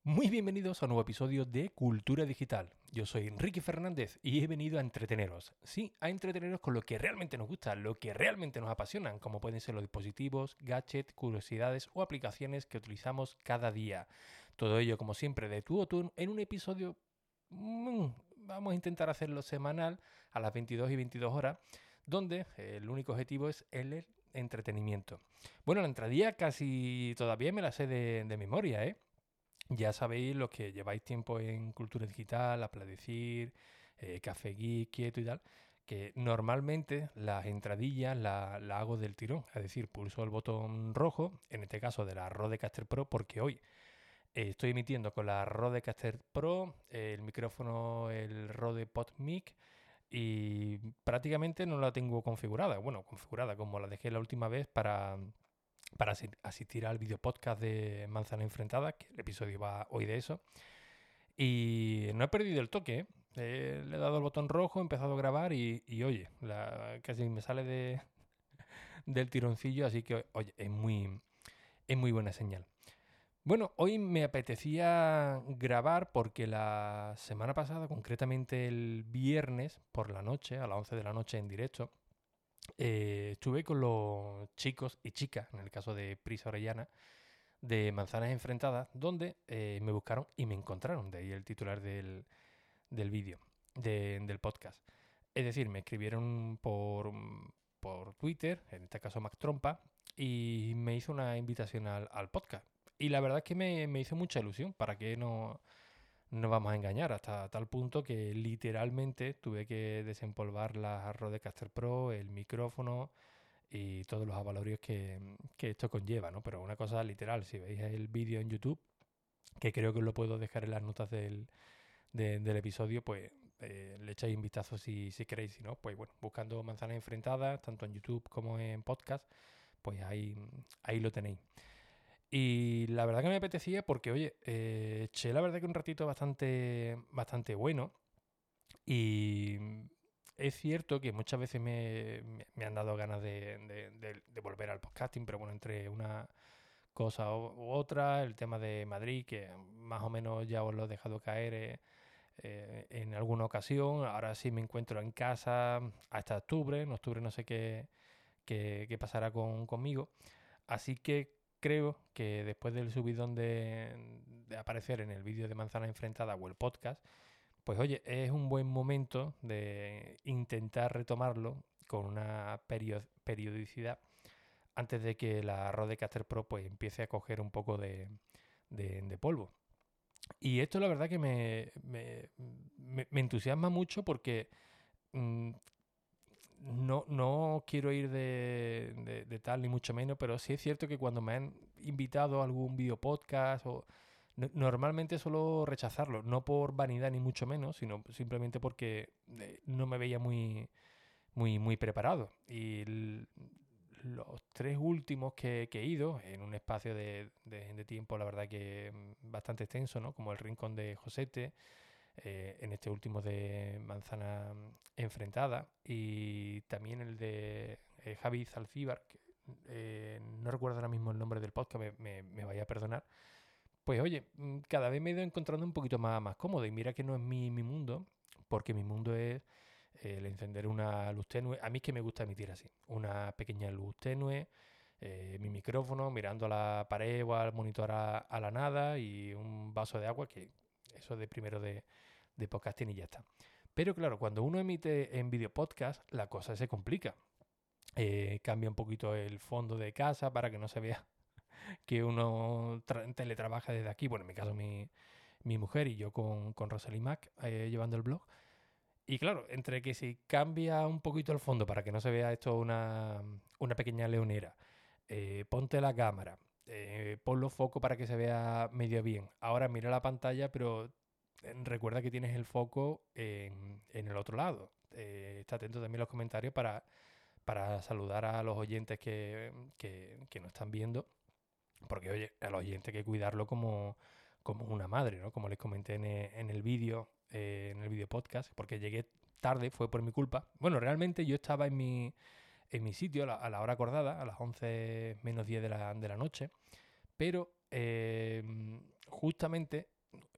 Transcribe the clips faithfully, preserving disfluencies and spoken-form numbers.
Muy bienvenidos a un nuevo episodio de Cultura Digital. Yo soy Enrique Fernández y he venido a entreteneros. Sí, a entreteneros con lo que realmente nos gusta, lo que realmente nos apasionan, como pueden ser los dispositivos, gadgets, curiosidades o aplicaciones que utilizamos cada día. Todo ello, como siempre, de tú a tú en un episodio. mmm, vamos a intentar hacerlo semanal a las veintidós y veintidós horas, donde el único objetivo es el entretenimiento. Bueno, la entradilla casi todavía me la sé de, de memoria, ¿eh? Ya sabéis los que lleváis tiempo en Cultura Digital, Apladecir, eh, Café Geek, Quieto y tal, que normalmente las entradillas las la hago del tirón. Es decir, pulso el botón rojo, en este caso de la Rodecaster Pro, porque hoy eh, estoy emitiendo con la Rodecaster Pro, eh, el micrófono, el Rode PodMic, y prácticamente no la tengo configurada. Bueno, configurada como la dejé la última vez para para asistir al video podcast de Manzana Enfrentada, que el episodio va hoy de eso. Y no he perdido el toque, ¿eh? Eh, le he dado el botón rojo, he empezado a grabar y, y oye, la, casi me sale de, del tironcillo, así que oye, es muy, es muy buena señal. Bueno, hoy me apetecía grabar porque la semana pasada, concretamente el viernes por la noche, a las once de la noche en directo, eh, estuve con los chicos y chicas, en el caso de Prisa Orellana, de Manzanas Enfrentadas, donde eh, me buscaron y me encontraron, de ahí el titular del, del vídeo, de, del podcast. Es decir, me escribieron por, por Twitter, en este caso Mac Trompa, y me hizo una invitación al, al podcast. Y la verdad es que me, me hizo mucha ilusión, para que no nos vamos a engañar, hasta tal punto que literalmente tuve que desempolvar la Rodecaster Pro, el micrófono y todos los avalorios que, que esto conlleva, ¿no? Pero una cosa literal, si veis el vídeo en YouTube, que creo que os lo puedo dejar en las notas del, de- del episodio, pues eh, le echáis un vistazo si, si queréis, si no, pues bueno, buscando Manzanas Enfrentadas, tanto en YouTube como en podcast, pues ahí, ahí lo tenéis. Y la verdad que me apetecía porque, oye, eh, eché la verdad que un ratito bastante, bastante bueno. Y es cierto que muchas veces me, me- me han dado ganas de, de- de- de volver al podcasting, pero bueno, entre una cosa u u otra, el tema de Madrid, que más o menos ya os lo he dejado caer eh, eh, en alguna ocasión. Ahora sí me encuentro en casa hasta octubre. En octubre no sé qué, qué, qué pasará con, conmigo. Así que creo que después del subidón de, de aparecer en el vídeo de Manzana Enfrentada o el podcast, pues oye, es un buen momento de intentar retomarlo con una perio- periodicidad antes de que la Rodecaster Pro pues empiece a coger un poco de, de- de polvo. Y esto la verdad que me, me- me- me entusiasma mucho porque mm, no, no quiero ir de, de- de tal ni mucho menos, pero sí es cierto que cuando me han invitado a algún video podcast o no- normalmente suelo rechazarlo, no por vanidad ni mucho menos, sino simplemente porque eh, no me veía muy, muy, muy preparado. Y l- los tres últimos que, que he ido, en un espacio de, de- de tiempo, la verdad que mm, bastante extenso, ¿no? Como el Rincón de Josete, eh, en este último de Manzana Enfrentada, y también el de eh, Javi Zalcíbar, que eh, no recuerdo ahora mismo el nombre del podcast, me, me, me vaya a perdonar. Pues oye, mm, cada vez me he ido encontrando un poquito más, más cómodo, y mira que no es mi, mi mundo, porque mi mundo es eh, el encender una luz tenue. A mí es que me gusta emitir así, una pequeña luz tenue, eh, mi micrófono mirando a la pared o al monitor a, a la nada y un vaso de agua, que eso de primero de, de podcasting y ya está. Pero claro, cuando uno emite en video podcast, la cosa se complica. Eh, cambia un poquito el fondo de casa para que no se vea que uno tra- teletrabaja desde aquí. Bueno, en mi caso mi, mi mujer y yo con, con Rosalie Mac eh, llevando el blog. Y claro, entre que si cambia un poquito el fondo para que no se vea esto una, una pequeña leonera, eh, ponte la cámara, eh, ponlo foco para que se vea medio bien. Ahora mira la pantalla, pero eh, recuerda que tienes el foco en, en el otro lado. Eh, está atento también a los comentarios para, para saludar a los oyentes que, que, que nos están viendo. Porque, oye, a los oyentes hay que cuidarlo como, como una madre, ¿no? Como les comenté en el, en el vídeo, eh, en el vídeo podcast, porque llegué tarde, fue por mi culpa. Bueno, realmente yo estaba en mi, en mi sitio a la, a la hora acordada, a las once menos diez de la, de la noche, pero eh, justamente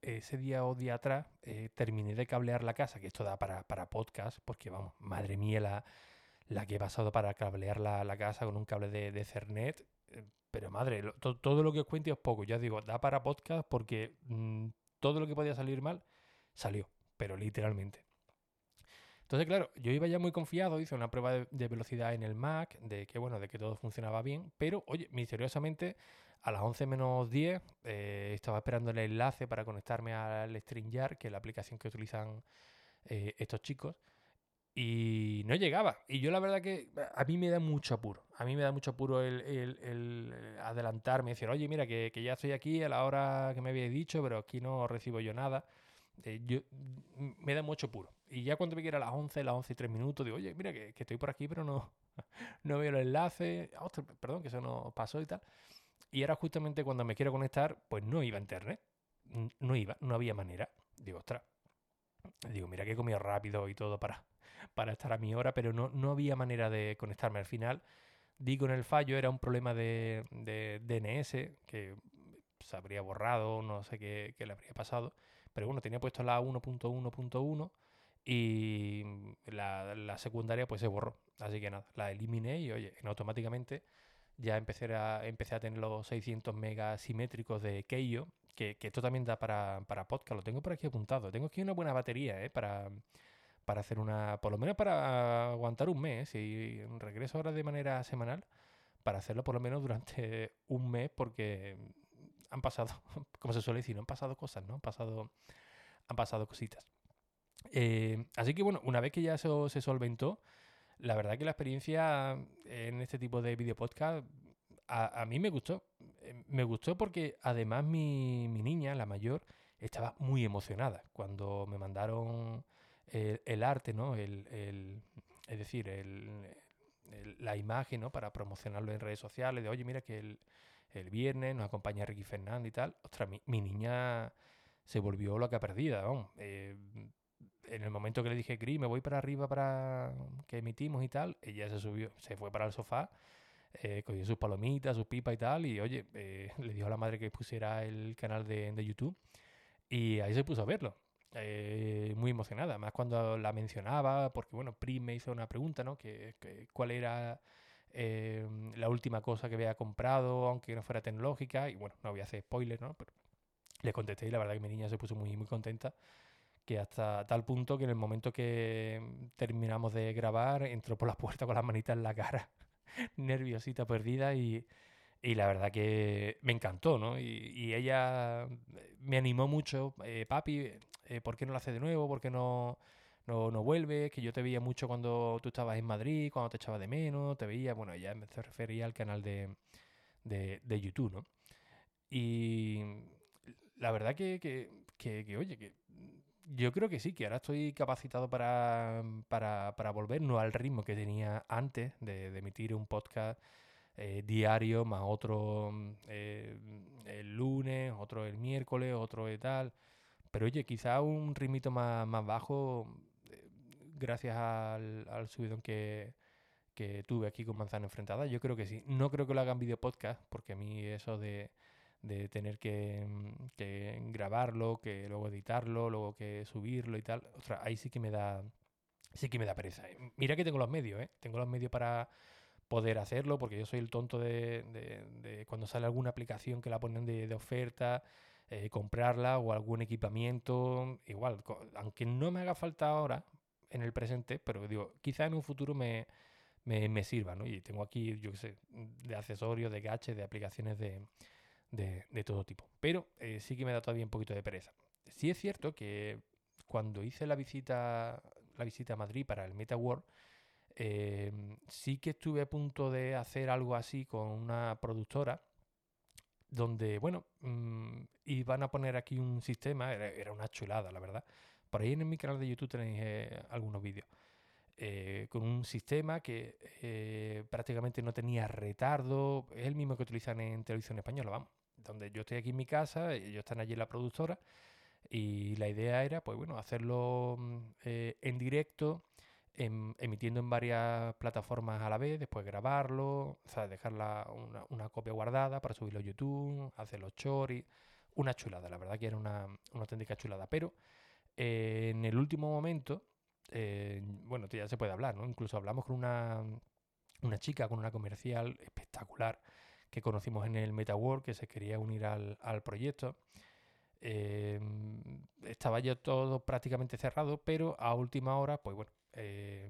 ese día o día atrás eh, terminé de cablear la casa, que esto da para, para podcast, porque vamos, madre mía la, la que he pasado para cablear la, la casa con un cable de, de Ethernet. eh, Pero madre, lo- to- todo lo que os cuente es poco. Ya digo, da para podcast porque mm, todo lo que podía salir mal salió, pero literalmente. Entonces, claro, yo iba ya muy confiado, hice una prueba de, de velocidad en el Mac, de que bueno, de que todo funcionaba bien, pero oye, misteriosamente a las once menos diez eh, estaba esperando el enlace para conectarme al StreamYard, que es la aplicación que utilizan eh, estos chicos, y no llegaba. Y yo la verdad que a mí me da mucho apuro, a mí me da mucho apuro el, el- el, eh, adelantarme y decir, oye, mira, que, que ya estoy aquí a la hora que me habéis dicho, pero aquí no recibo yo nada. Eh, yo, m- me da mucho apuro. Y ya cuando me quiera a las once, las once y tres minutos, digo, oye, mira que, que estoy por aquí, pero no, no veo el enlace. Ah, ostras, perdón, que eso no pasó y tal. Y era justamente cuando me quiero conectar, pues no iba a internet. N- No iba, no había manera. Digo, ostras, digo, mira que he comido rápido y todo para, para estar a mi hora, pero no, no había manera de conectarme. Al final, di con el fallo, era un problema de, de D N S que se habría borrado, no sé qué, qué le habría pasado. Pero bueno, tenía puesto la uno punto uno punto uno y la, la secundaria pues se borró. Así que nada, la eliminé y oye, en automáticamente ya empecé a, empecé a tener los seiscientos megas simétricos de Keio, que, que esto también da para, para podcast. Lo tengo por aquí apuntado. Tengo aquí una buena batería, ¿eh? Para, para hacer una, por lo menos para aguantar un mes. Y regreso ahora de manera semanal para hacerlo por lo menos durante un mes porque han pasado, como se suele decir, no han pasado cosas, ¿no? Han pasado, han pasado cositas. Eh, así que bueno, una vez que ya eso se solventó, la verdad que la experiencia en este tipo de video podcast a, a mí me gustó. Eh, Me gustó porque además mi, mi niña, la mayor, estaba muy emocionada cuando me mandaron el, el arte, ¿no? El, el- es decir, el, el- la imagen, ¿no? Para promocionarlo en redes sociales, de oye, mira que el, el viernes nos acompaña Ricky Fernández y tal. Ostras, mi, mi niña se volvió loca perdida, vamos. Eh, en el momento que le dije, Cris, me voy para arriba para que emitimos y tal, ella se subió, se fue para el sofá, eh, cogió sus palomitas, sus pipas y tal, y oye, eh, le dijo a la madre que pusiera el canal de, de YouTube y ahí se puso a verlo. Eh, muy emocionada, más cuando la mencionaba, porque bueno, Pri me hizo una pregunta, ¿no? Que, que cuál era eh, la última cosa que había comprado, aunque no fuera tecnológica, y bueno, no voy a hacer spoiler, ¿no? Pero le contesté y la verdad que mi niña se puso muy, muy contenta, que hasta tal punto que en el momento que terminamos de grabar, entró por la puerta con las manitas en la cara, nerviosita, perdida, y, y la verdad que me encantó, ¿no? Y, y ella me animó mucho, eh, papi, eh, ¿por qué no lo haces de nuevo? ¿Por qué no, no, no vuelves? Que yo te veía mucho cuando tú estabas en Madrid, cuando te echaba de menos, te veía, bueno, ella se refería al canal de, de, de YouTube, ¿no? Y la verdad que, que, que, que, oye, que yo creo que sí, que ahora estoy capacitado para, para, para volver, no al ritmo que tenía antes de, de emitir un podcast eh, diario, más otro mm, eh, el lunes, otro el miércoles, otro y tal. Pero oye, quizá un ritmito más, más bajo, eh, gracias al, al subidón que, que tuve aquí con Manzana Enfrentada, yo creo que sí. No creo que lo hagan video podcast, porque a mí eso de, de tener que, mm, que grabarlo, que luego editarlo, luego que subirlo y tal, ostras, ahí sí que me da, sí que me da pereza. ¿eh? Mira que tengo los medios, ¿eh? Tengo los medios para poder hacerlo, porque yo soy el tonto de, de- de cuando sale alguna aplicación que la ponen de, de oferta, eh, comprarla o algún equipamiento, igual, co- aunque no me haga falta ahora en el presente, pero digo, quizá en un futuro me, me, me sirva, ¿no? Y tengo aquí, yo qué sé, de accesorios, de gadgets, de aplicaciones de, de- de todo tipo. Pero eh, sí que me da todavía un poquito de pereza. Sí es cierto que cuando hice la visita, la visita a Madrid para el MetaWorld, eh, sí que estuve a punto de hacer algo así con una productora donde, bueno, mm, iban a poner aquí un sistema, era, era una chulada, la verdad. Por ahí en mi canal de YouTube tenéis eh, algunos vídeos. Eh, con un sistema que eh, prácticamente no tenía retardo, es el mismo que utilizan en televisión española, vamos. Donde yo estoy aquí en mi casa, ellos están allí en la productora, y la idea era, pues bueno, hacerlo mm, eh, en directo, em- emitiendo en varias plataformas a la vez, después grabarlo, o sea, dejar la- una, una copia guardada para subirlo a YouTube, hacer los shorts, una chulada, la verdad que era una, una auténtica chulada. Pero eh, en el último momento, eh, bueno, ya se puede hablar, ¿no? Incluso hablamos con una, una chica, con una comercial espectacular que conocimos en el MetaWorld, que se quería unir al, al proyecto. Eh, estaba ya todo prácticamente cerrado, pero a última hora, pues bueno, eh,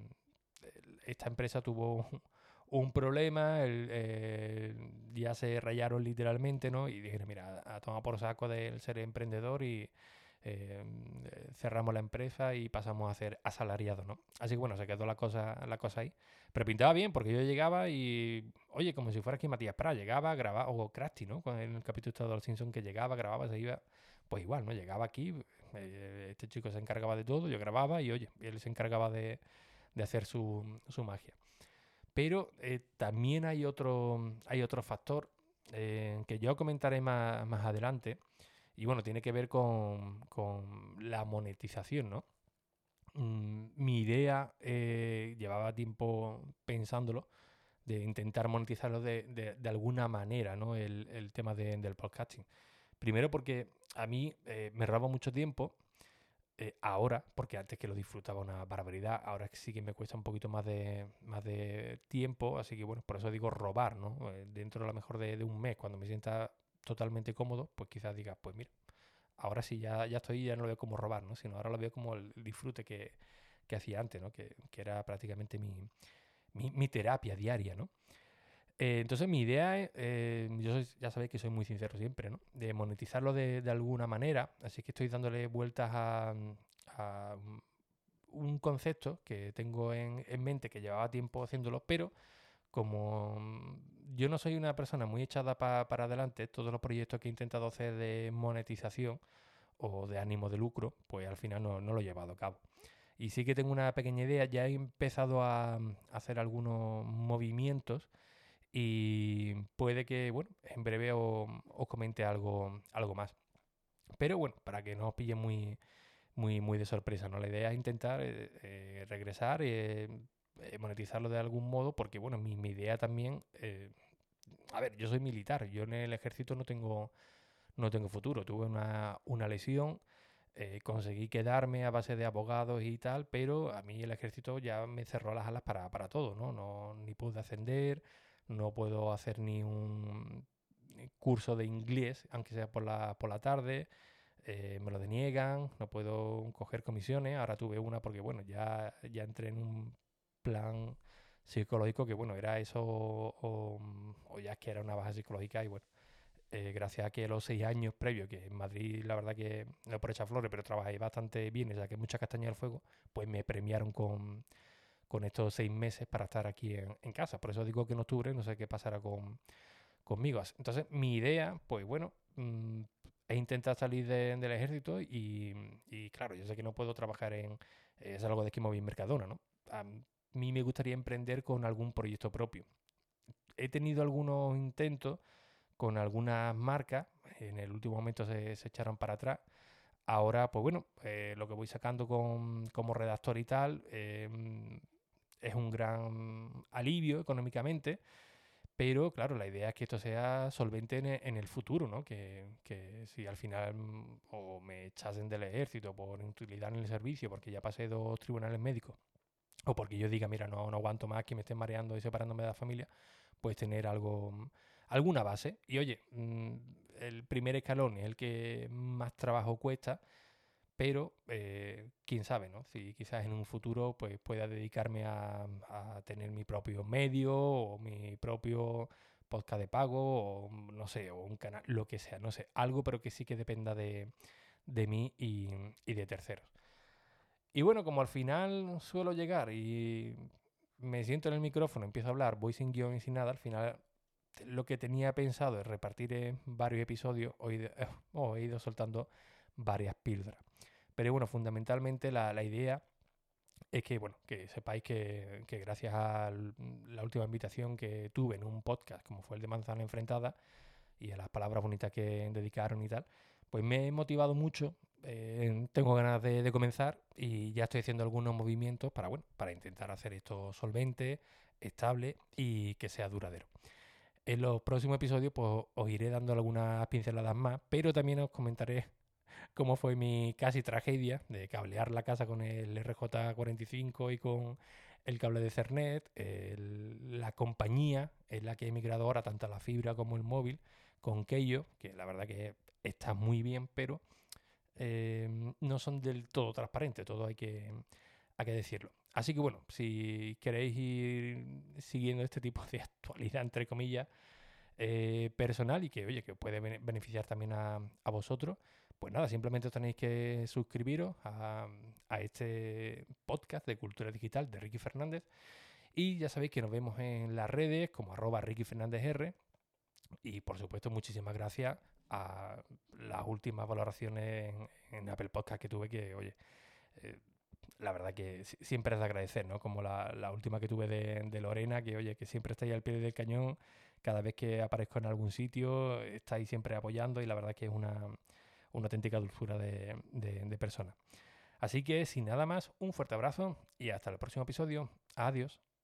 esta empresa tuvo un, un problema, el, eh, ya se rayaron literalmente, ¿no? Y dijeron, mira, a tomar por saco del ser emprendedor y eh, cerramos la empresa y pasamos a ser asalariados, ¿no? Así que bueno, se quedó la cosa, la cosa ahí. Pero pintaba bien porque yo llegaba y, oye, como si fuera aquí Matías Prats, llegaba, grababa, o Krusty, ¿no? Con el capítulo de los Simpsons que llegaba, grababa, se iba, pues igual, ¿no? Llegaba aquí, eh, este chico se encargaba de todo, yo grababa y, oye, él se encargaba de, de hacer su, su magia. Pero eh, también hay otro, hay otro factor eh, que yo comentaré más, más adelante. Y bueno, tiene que ver con, con la monetización, ¿no? Mm, mi idea, eh, llevaba tiempo pensándolo, de intentar monetizarlo de, de- de alguna manera, ¿no? El, el tema de- del podcasting. Primero porque a mí eh, me roba mucho tiempo eh, ahora, porque antes que lo disfrutaba una barbaridad, ahora sí que me cuesta un poquito más de, más de tiempo, así que bueno, por eso digo robar, ¿no? Eh, dentro a lo mejor de, de un mes, cuando me sienta totalmente cómodo, pues quizás diga, pues mira, ahora sí ya, ya estoy, ya no lo veo como robar, ¿no? Sino ahora lo veo como el, el disfrute que, que hacía antes, ¿no? Que, que era prácticamente mi, mi, mi terapia diaria, ¿no? Eh, entonces mi idea es, eh, yo soy- ya sabéis que soy muy sincero siempre, ¿no? De monetizarlo de, de alguna manera, así que estoy dándole vueltas a, a un concepto que tengo en, en mente que llevaba tiempo haciéndolo, pero como mm, yo no soy una persona muy echada pa- para adelante, todos los proyectos que he intentado hacer de monetización o de ánimo de lucro, pues al final no, no lo he llevado a cabo. Y sí que tengo una pequeña idea, ya he empezado a, mm, hacer algunos movimientos y puede que, bueno, en breve os, os comente algo, algo más. Pero bueno, para que no os pille muy, muy, muy de sorpresa, ¿no? La idea es intentar eh, eh, regresar y eh, eh, monetizarlo de algún modo, porque bueno, mi, mi idea también, eh, a ver, yo soy militar, yo en el ejército no tengo, no tengo futuro, tuve una, una lesión, eh, conseguí quedarme a base de abogados y tal, pero a mí el ejército ya me cerró las alas para, para todo, ¿no? No, ni pude ascender, no puedo hacer ni un curso de inglés, aunque sea por la, por la tarde, eh, me lo deniegan, no puedo coger comisiones. Ahora tuve una porque, bueno, ya, ya entré en un plan psicológico que, bueno, era eso o, o ya es que era una baja psicológica y, bueno, eh, gracias a que los seis años previos, que en Madrid la verdad que no por echar flores, pero trabajé bastante bien, ya que mucha castaña al fuego, pues me premiaron con, con estos seis meses para estar aquí en, en casa. Por eso digo que en octubre no sé qué pasará con, conmigo. Entonces, mi idea, pues bueno, mm, es intentar salir de- del ejército y, y, claro, yo sé que no puedo trabajar en, eh, es algo de Esquimo y Mercadona, ¿no? A mí me gustaría emprender con algún proyecto propio. He tenido algunos intentos con algunas marcas, en el último momento se, se echaron para atrás. Ahora, pues bueno, eh, lo que voy sacando con, como redactor y tal, eh, es un gran alivio económicamente, pero claro, la idea es que esto sea solvente en e- en el futuro, ¿no? Que, que si al final mm, o me echasen del ejército por inutilidad en el servicio, porque ya pasé dos tribunales médicos, o porque yo diga, mira, no, no aguanto más que me estén mareando y separándome de la familia, pues tener algo, mm, alguna base. Y oye, mm, el primer escalón es el que más trabajo cuesta, pero eh, quién sabe, ¿no? Si quizás en un futuro pues pueda dedicarme a, a tener mi propio medio o mi propio podcast de pago o no sé, o un canal, lo que sea, no sé, algo pero que sí que dependa de, de mí y, y de terceros. Y bueno, como al final suelo llegar y me siento en el micrófono, empiezo a hablar, voy sin guión y sin nada, al final lo que tenía pensado es repartir en varios episodios, hoy de- oh, he ido soltando varias píldoras. Pero bueno, fundamentalmente la, la idea es que, bueno, que sepáis que, que gracias a la última invitación que tuve en un podcast, como fue el de Manzana Enfrentada, y a las palabras bonitas que dedicaron y tal, pues me he motivado mucho, eh, tengo ganas de, de comenzar y ya estoy haciendo algunos movimientos para, bueno, para intentar hacer esto solvente, estable y que sea duradero. En los próximos episodios pues os iré dando algunas pinceladas más, pero también os comentaré cómo fue mi casi tragedia de cablear la casa con el R J cuarenta y cinco y con el cable de Ethernet, el- la compañía en la que he migrado ahora, tanto la fibra como el móvil, con Keio, que la verdad que está muy bien, pero eh, no son del todo transparentes, todo hay que, hay que decirlo. Así que bueno, si queréis ir siguiendo este tipo de actualidad, entre comillas, eh, personal y que, oye, que puede bene- beneficiar también a, a vosotros, pues nada, simplemente os tenéis que suscribiros a, a este podcast de Cultura Digital de Ricky Fernández y ya sabéis que nos vemos en las redes como arroba Ricky Fernández R y por supuesto muchísimas gracias a las últimas valoraciones en, en Apple Podcast que tuve que, oye, eh, la verdad que si- siempre es de agradecer, ¿no? Como la, la última que tuve de, de Lorena, que oye, que siempre estáis al pie del cañón, cada vez que aparezco en algún sitio, estáis siempre apoyando y la verdad que es una, una auténtica dulzura de, de, de persona. Así que sin nada más, un fuerte abrazo y hasta el próximo episodio. Adiós.